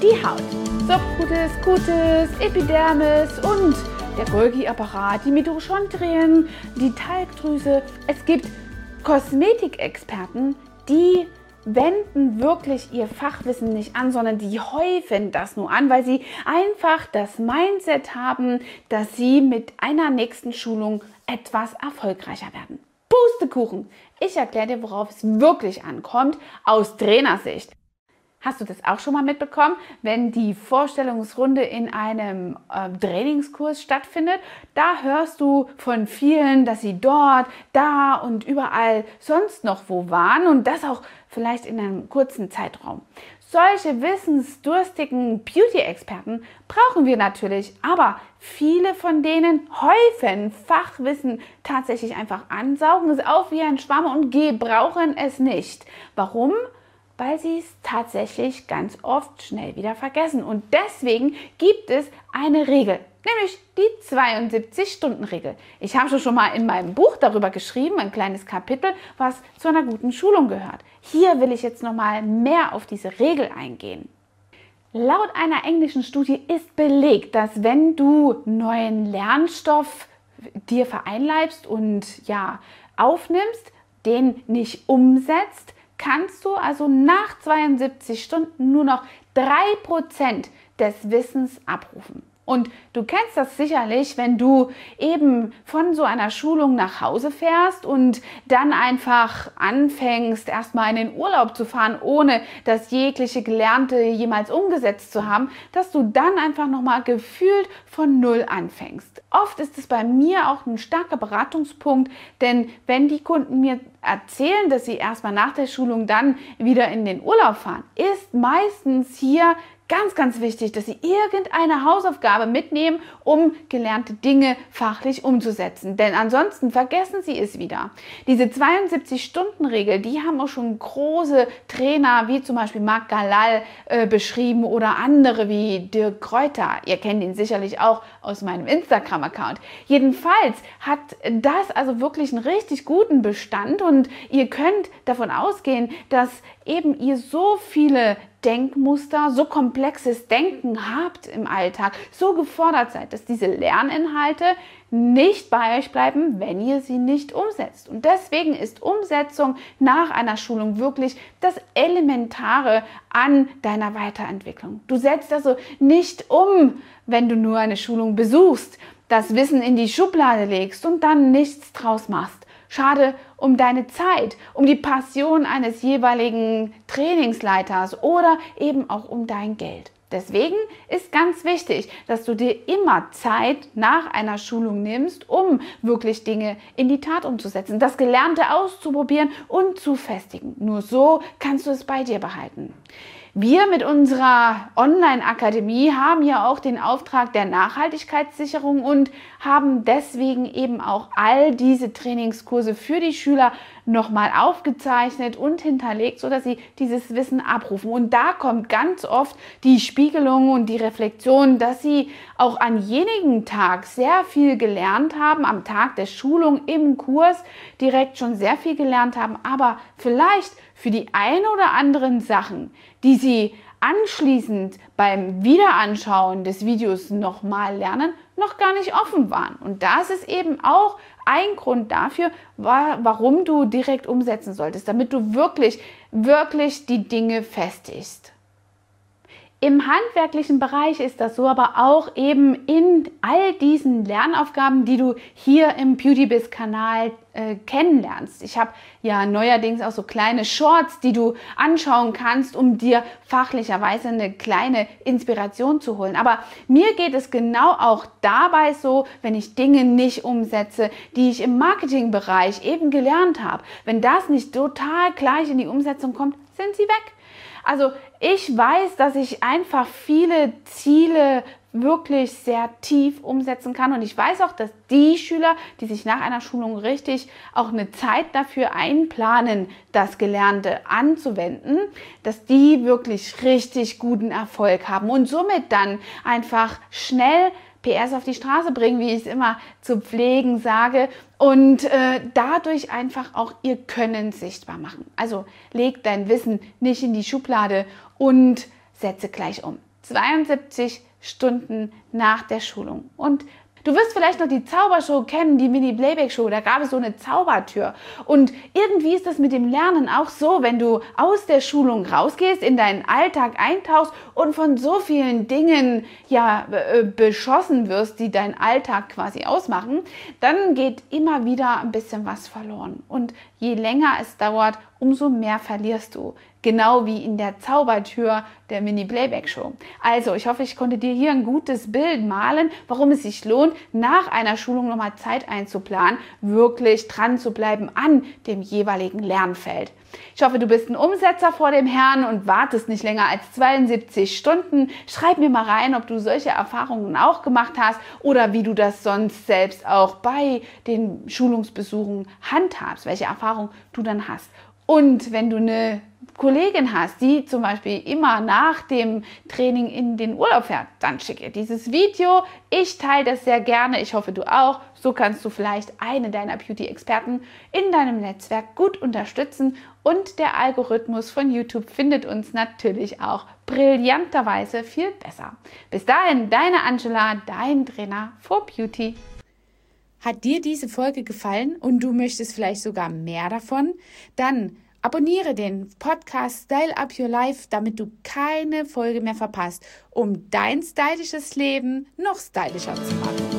Die Haut. Subcutis, Cutis, Epidermis und der Golgi-Apparat, die Mitochondrien, die Talgdrüse. Es gibt Kosmetikexperten, die wenden wirklich ihr Fachwissen nicht an, sondern die häufen das nur an, weil sie einfach das Mindset haben, dass sie mit einer nächsten Schulung etwas erfolgreicher werden. Pustekuchen! Ich erkläre dir, worauf es wirklich ankommt, aus Trainersicht. Hast du das auch schon mal mitbekommen, wenn die Vorstellungsrunde in einem Trainingskurs stattfindet? Da hörst du von vielen, dass sie dort, da und überall sonst noch wo waren und das auch vielleicht in einem kurzen Zeitraum. Solche wissensdurstigen Beauty-Experten brauchen wir natürlich, aber viele von denen häufen Fachwissen tatsächlich einfach an, saugen es auf wie ein Schwamm und gebrauchen es nicht. Warum? Weil sie es tatsächlich ganz oft schnell wieder vergessen. Und deswegen gibt es eine Regel, nämlich die 72-Stunden-Regel. Ich habe schon mal in meinem Buch darüber geschrieben, ein kleines Kapitel, was zu einer guten Schulung gehört. Hier will ich jetzt noch mal mehr auf diese Regel eingehen. Laut einer englischen Studie ist belegt, dass wenn du neuen Lernstoff dir vereinleibst und aufnimmst, den nicht umsetzt, kannst du also nach 72 Stunden nur noch 3% des Wissens abrufen. Und du kennst das sicherlich, wenn du eben von so einer Schulung nach Hause fährst und dann einfach anfängst, erstmal in den Urlaub zu fahren, ohne das jegliche Gelernte jemals umgesetzt zu haben, dass du dann einfach nochmal gefühlt von Null anfängst. Oft ist es bei mir auch ein starker Beratungspunkt, denn wenn die Kunden mir erzählen, dass sie erstmal nach der Schulung dann wieder in den Urlaub fahren, ist meistens hier ganz wichtig, dass Sie irgendeine Hausaufgabe mitnehmen, um gelernte Dinge fachlich umzusetzen. Denn ansonsten vergessen Sie es wieder. Diese 72-Stunden-Regel, die haben auch schon große Trainer wie zum Beispiel Marc Galal beschrieben oder andere wie Dirk Kräuter. Ihr kennt ihn sicherlich auch aus meinem Instagram-Account. Jedenfalls hat das also wirklich einen richtig guten Bestand und ihr könnt davon ausgehen, dass eben ihr so viele Denkmuster, so komplexes Denken habt im Alltag, so gefordert seid, dass diese Lerninhalte nicht bei euch bleiben, wenn ihr sie nicht umsetzt. Und deswegen ist Umsetzung nach einer Schulung wirklich das Elementare an deiner Weiterentwicklung. Du setzt also nicht um, wenn du nur eine Schulung besuchst, das Wissen in die Schublade legst und dann nichts draus machst. Schade um deine Zeit, um die Passion eines jeweiligen Trainingsleiters oder eben auch um dein Geld. Deswegen ist ganz wichtig, dass du dir immer Zeit nach einer Schulung nimmst, um wirklich Dinge in die Tat umzusetzen, das Gelernte auszuprobieren und zu festigen. Nur so kannst du es bei dir behalten. Wir mit unserer Online-Akademie haben ja auch den Auftrag der Nachhaltigkeitssicherung und haben deswegen eben auch all diese Trainingskurse für die Schüler nochmal aufgezeichnet und hinterlegt, sodass sie dieses Wissen abrufen. Und da kommt ganz oft die Spiegelung und die Reflexion, dass sie auch an jenigen Tag sehr viel gelernt haben, am Tag der Schulung im Kurs direkt schon sehr viel gelernt haben, aber vielleicht für die ein oder anderen Sachen, die sie anschließend beim Wiederanschauen des Videos nochmal lernen, noch gar nicht offen waren. Und das ist eben auch ein Grund dafür, warum du direkt umsetzen solltest, damit du wirklich die Dinge festigst. Im handwerklichen Bereich ist das so, aber auch eben in all diesen Lernaufgaben, die du hier im Beautybiz-Kanal kennenlernst. Ich habe ja neuerdings auch so kleine Shorts, die du anschauen kannst, um dir fachlicherweise eine kleine Inspiration zu holen. Aber mir geht es genau auch dabei so, wenn ich Dinge nicht umsetze, die ich im Marketingbereich eben gelernt habe. Wenn das nicht total gleich in die Umsetzung kommt, sind sie weg. Also ich weiß, dass ich einfach viele Ziele wirklich sehr tief umsetzen kann und ich weiß auch, dass die Schüler, die sich nach einer Schulung richtig auch eine Zeit dafür einplanen, das Gelernte anzuwenden, dass die wirklich richtig guten Erfolg haben und somit dann einfach schnell PS auf die Straße bringen, wie ich es immer zu pflegen sage, und dadurch einfach auch ihr Können sichtbar machen. Also leg dein Wissen nicht in die Schublade und setze gleich um. 72 Stunden nach der Schulung. Und du wirst vielleicht noch die Zaubershow kennen, die Mini-Playback-Show, da gab es so eine Zaubertür. Und irgendwie ist das mit dem Lernen auch so, wenn du aus der Schulung rausgehst, in deinen Alltag eintauchst und von so vielen Dingen beschossen wirst, die deinen Alltag quasi ausmachen, dann geht immer wieder ein bisschen was verloren. Und je länger es dauert, umso mehr verlierst du. Genau wie in der Zaubertür der Mini-Playback-Show. Also, ich hoffe, ich konnte dir hier ein gutes Bild malen, warum es sich lohnt, nach einer Schulung nochmal Zeit einzuplanen, wirklich dran zu bleiben an dem jeweiligen Lernfeld. Ich hoffe, du bist ein Umsetzer vor dem Herrn und wartest nicht länger als 72 Stunden. Schreib mir mal rein, ob du solche Erfahrungen auch gemacht hast oder wie du das sonst selbst auch bei den Schulungsbesuchen handhabst, welche Erfahrungen du dann hast. Und wenn du eine Kollegin hast, die zum Beispiel immer nach dem Training in den Urlaub fährt, dann schicke dieses Video. Ich teile das sehr gerne. Ich hoffe, du auch. So kannst du vielleicht eine deiner Beauty-Experten in deinem Netzwerk gut unterstützen. Und der Algorithmus von YouTube findet uns natürlich auch brillanterweise viel besser. Bis dahin, deine Angela, dein Trainer for Beauty. Hat dir diese Folge gefallen und du möchtest vielleicht sogar mehr davon? Dann abonniere den Podcast Style Up Your Life, damit du keine Folge mehr verpasst, um dein stylisches Leben noch stylischer zu machen.